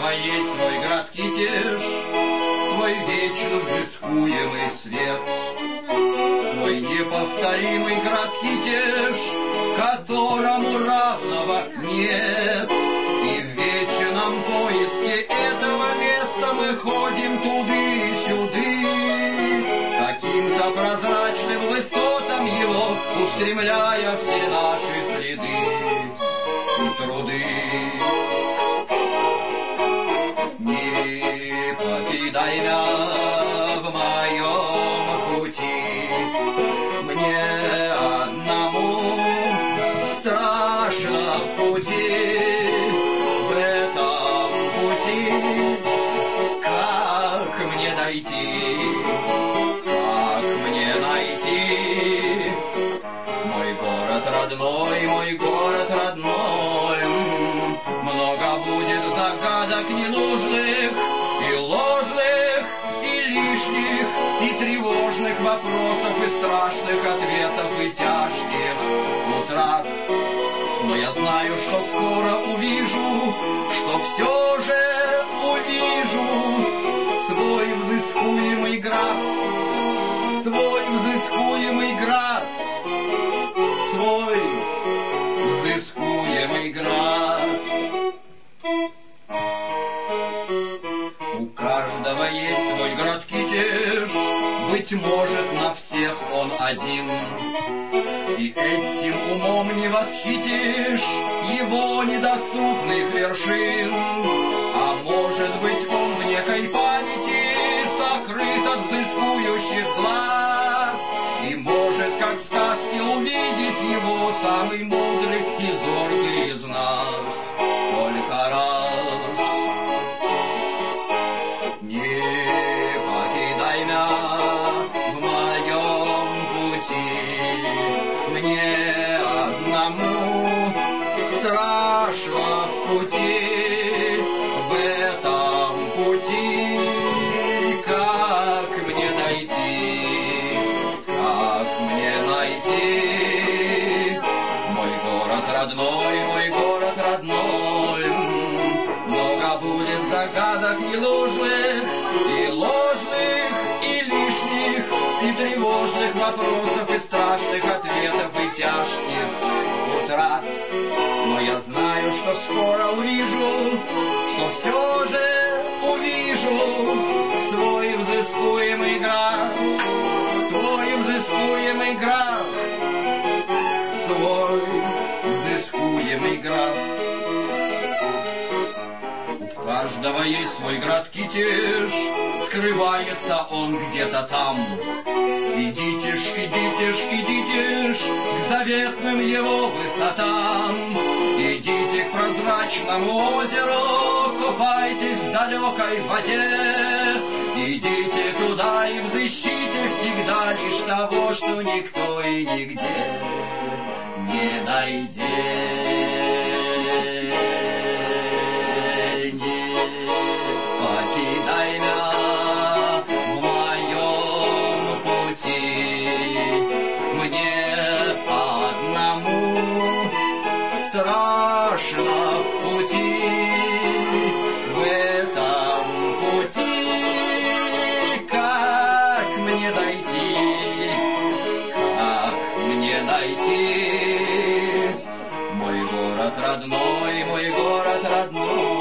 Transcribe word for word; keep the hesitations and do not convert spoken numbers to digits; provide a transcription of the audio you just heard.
каждого есть свой град Китеж, свой вечно взыскуемый свет, свой неповторимый град Китеж, которому равного нет. И в вечном поиске этого места мы ходим туды-сюды, каким-то прозрачным высотам его устремляя все наши следы и труды. Не покидай меня в моем пути, мне одному страшно в пути, в этом пути. Как мне дойти, как мне найти мой город родной, мой город родной? Много будет загадок ненужных и ложных, и лишних, и тревожных вопросов, и страшных ответов, и тяжких утрат. Но я знаю, что скоро увижу, что все же увижу свой взыскуемый град, свой взыскуемый град, свой взыскуемый град. У каждого есть свой град Китеж, быть может, на всех он один. И этим умом не восхитишь его недоступных вершин. А может быть, он в некой памяти сокрыт от взыскующих глаз. И может, как в сказке, увидеть его самый мудрый и зоркий из нас только раз. Не покидай меня в моем пути, мне одному страшно в пути, в этом пути. Как мне найти, как мне найти мой город родной, мой город родной? Много будет загадок ненужных и ложных, и лишних, и тревожных вопросов, и страшных ответов, и тяжких утрат. Но я знаю, что скоро увижу, что все же увижу свой взыскуемый град, свой взыскуемый град, свой взыскуемый град. У каждого есть свой град Китеж, скрывается он где-то там. Идите ж, идите ж, идите ж к заветным его высотам. Идите к прозрачному озеру, купайтесь в далекой воде. Идите туда и взыщите всегда лишь того, что никто и нигде не найдет. Покидай меня в моем пути, мне одному страшно в пути, в этом пути. Как мне дойти, как мне найти мой город родной, мой город родной?